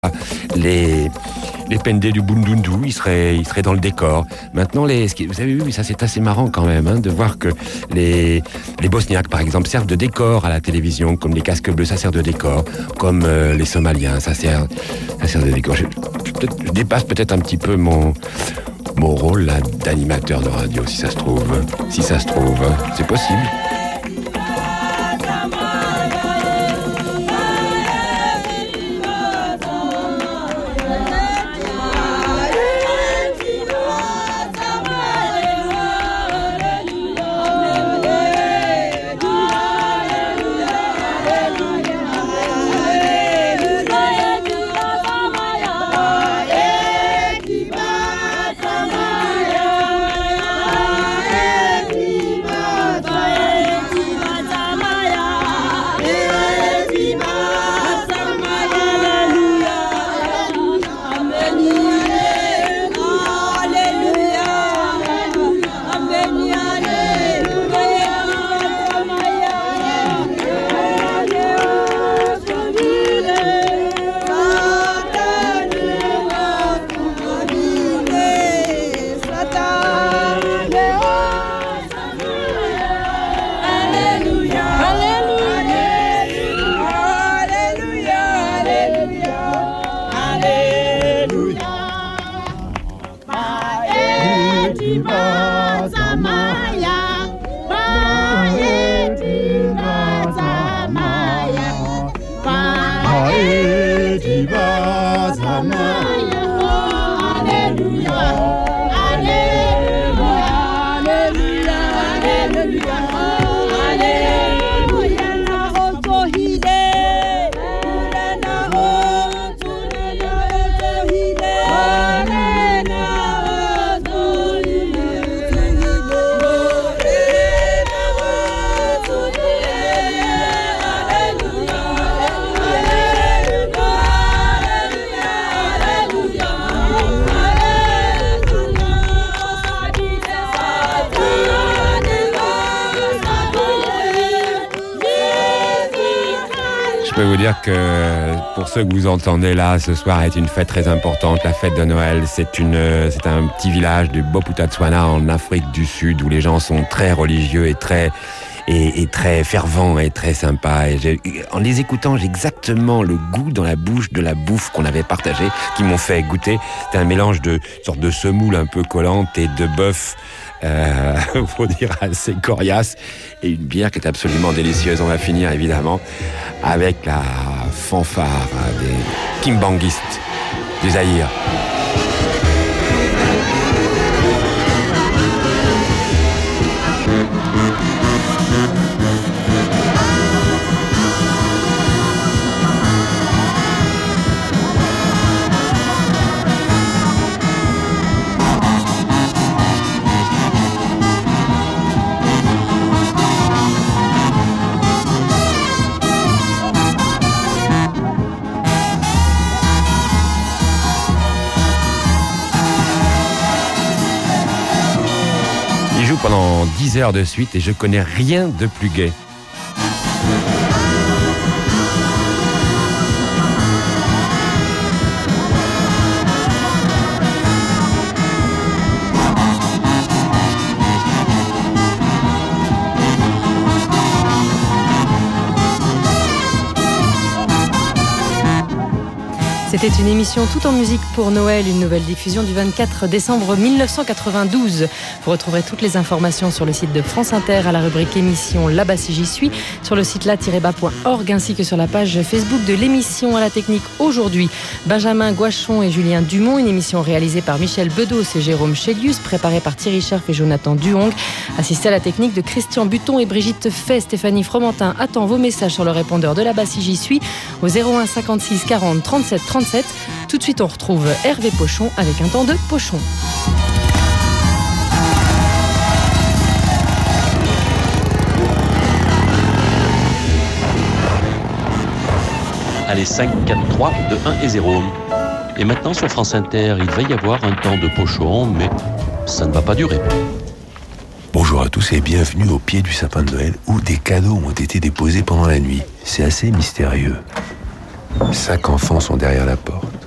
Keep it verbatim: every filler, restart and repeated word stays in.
Les, les pendés du Bundundu, ils seraient, ils seraient dans le décor. Maintenant, les, vous avez vu, ça c'est assez marrant quand même, hein, de voir que les, les Bosniaques, par exemple, servent de décor à la télévision, comme les casques bleus, ça sert de décor, comme euh, les Somaliens, ça sert, ça sert de décor. Je, je, je dépasse peut-être un petit peu mon, mon rôle là, d'animateur de radio, si ça se trouve. Si ça se trouve, c'est possible. Je peux vous dire que pour ceux que vous entendez là, ce soir est une fête très importante. La fête de Noël, c'est une, c'est un petit village du Bophuthatswana en Afrique du Sud où les gens sont très religieux et très, et, et très fervents et très sympas. Et j'ai, en les écoutant, j'ai exactement le goût dans la bouche de la bouffe qu'on avait partagée, qui m'ont fait goûter. C'était un mélange de sorte de semoule un peu collante et de bœuf. Euh, faut dire assez coriace, et une bière qui est absolument délicieuse. On va finir évidemment avec la fanfare des kimbanguistes du Zaïre. Pendant dix heures de suite et je connais rien de plus gai. C'était une émission tout en musique pour Noël, une nouvelle diffusion du vingt-quatre décembre mille neuf cent quatre-vingt-douze. Vous retrouverez toutes les informations sur le site de France Inter à la rubrique émission Là-bas si j'y suis, sur le site là-bas point org ainsi que sur la page Facebook de l'émission. À la technique aujourd'hui, Benjamin Gouachon et Julien Dumont, une émission réalisée par Michel Bedos et Jérôme Chélius, préparée par Thierry Scherf et Jonathan Duhong, assisté à la technique de Christian Buton et Brigitte Fay. Stéphanie Fromentin attend vos messages sur le répondeur de Là-bas si j'y suis au zéro un cinquante-six quarante trente-sept trente-sept. Tout de suite, on retrouve Hervé Pochon avec un temps de Pochon. Allez, cinq, quatre, trois, deux, un et zéro. Et maintenant, sur France Inter, il va y avoir un temps de Pochon, mais ça ne va pas durer. Bonjour à tous et bienvenue au pied du sapin de Noël où des cadeaux ont été déposés pendant la nuit. C'est assez mystérieux. Cinq enfants sont derrière la porte.